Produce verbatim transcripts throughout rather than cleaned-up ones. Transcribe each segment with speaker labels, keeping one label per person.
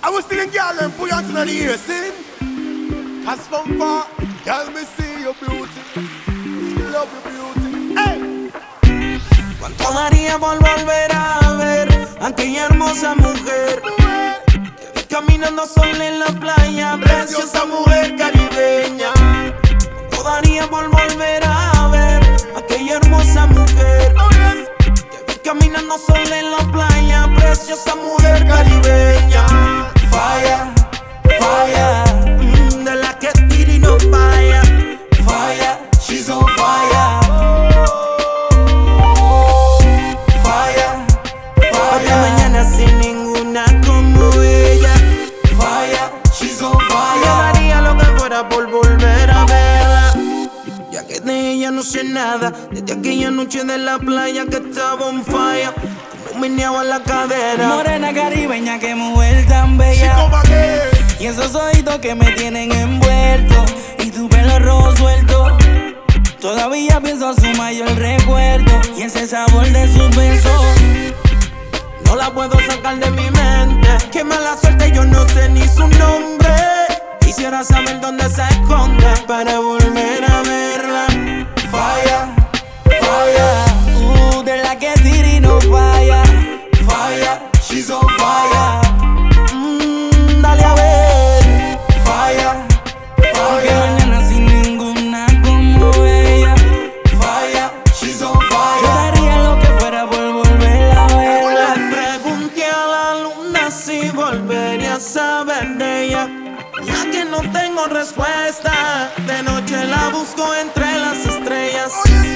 Speaker 1: I was still in girl and put on to the ear, see? Cause from far, girl, me see your beauty. Love your beauty. Hey!
Speaker 2: ¿Cuánto daría por volver a ver a aquella hermosa mujer que vi caminando sola en la playa, preciosa mujer caribeña? ¿Cuánto daría por volver a ver a aquella hermosa mujer que vi caminando sola en la playa, preciosa mujer caribeña? Falla, falla, mm, de la que tira y no falla. Falla, she's on fire. Falla, falla, mañana sin ninguna como ella. Falla, she's on fire. Yo daría lo que fuera por volver a verla, ya que de ella no sé nada, desde aquella noche de la playa que estaba on fire. Como meneaba la cadera.
Speaker 3: Morena caribeña, que mujer tan bella. Y esos ojitos que me tienen envuelto, y tu pelo rojo suelto. Todavía pienso a su mayor recuerdo, y ese sabor de sus besos
Speaker 2: no la puedo sacar de mi mente. Qué mala suerte, yo no sé ni su nombre. Quisiera saber dónde se esconde para volver a verla. Falla, falla,
Speaker 3: uh, de la que tira y no falla.
Speaker 2: falla, she's on fire. Mm, dale a ver. Falla,
Speaker 3: Que
Speaker 2: falla,
Speaker 3: mañana sin ninguna como ella.
Speaker 2: falla, she's on
Speaker 3: Yo
Speaker 2: fire.
Speaker 3: daría lo que fuera por volver a verla.
Speaker 2: Le pregunté a la luna si volvería a saber de ella, ya que no tengo respuesta. De noche la busco entre las estrellas.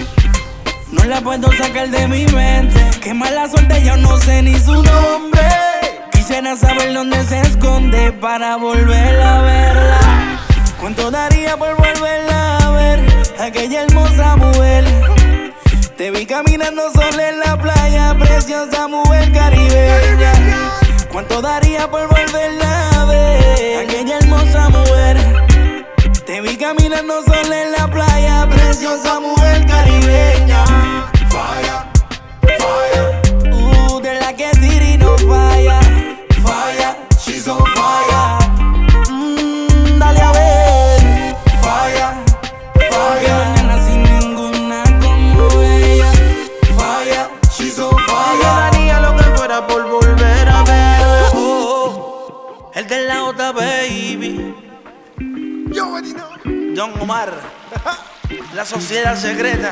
Speaker 3: No la puedo sacar de mi mente. Qué mala suerte, yo no sé ni su nombre. Quisiera saber dónde se esconde para volver a verla. ¿Cuánto daría por volverla a ver? Aquella hermosa mujer. Te vi caminando sola en la playa, preciosa mujer caribeña. ¿Cuánto daría por volverla a ver? Aquella hermosa mujer. Te vi caminando sola en la playa, preciosa mujer caribeña.
Speaker 2: Falla, falla,
Speaker 3: Uh, de la que tira y no falla.
Speaker 2: falla, she's on fire. Mm, dale a ver. Falla,
Speaker 3: Que
Speaker 2: falla,
Speaker 3: mañana sin ninguna como ella.
Speaker 2: falla, she's on fire. Yo daría lo que fuera por volver a verla. Oh, el de la otra baby,
Speaker 1: You already know.
Speaker 2: Don Omar, la sociedad secreta.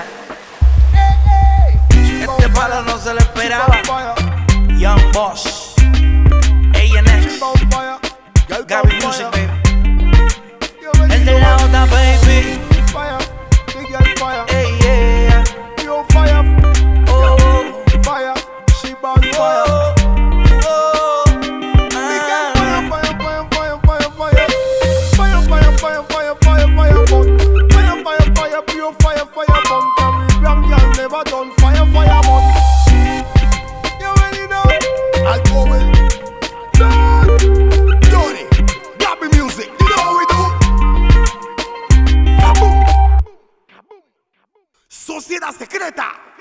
Speaker 2: Este palo no se lo esperaba. Young Boss, A N X, Gabby Music, baby. El de la otra baby.
Speaker 1: Fire, big girl fire.
Speaker 2: Hey, yeah.
Speaker 1: You fire,
Speaker 2: Oh,
Speaker 1: fire. She burn fire.
Speaker 2: oh, oh.
Speaker 1: Big girl
Speaker 2: Ah.
Speaker 1: fire, fire, fire, fire, fire, fire. Fire, fire, fire, fire, fire, fire, burn. Fire, fire, fire, pure fire, fire, burn. Caribbean girl never done fire, fire, burn. You already know. I'll go with Don, Donny, Gabby Music. You know how we do. Kaboom. Sociedad secreta.